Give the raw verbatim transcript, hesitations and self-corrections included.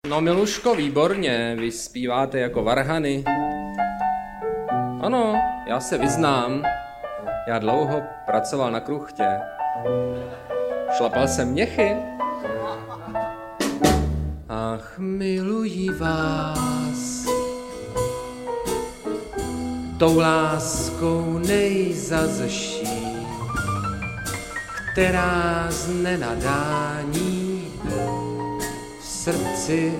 No Miluško, výborně, vy zpíváte jako varhany. Ano, já se vyznám. Já dlouho pracoval na kruchtě. Šlapal jsem měchy. Ach, miluji vás tou láskou nejzazší, která z nenadání v srdci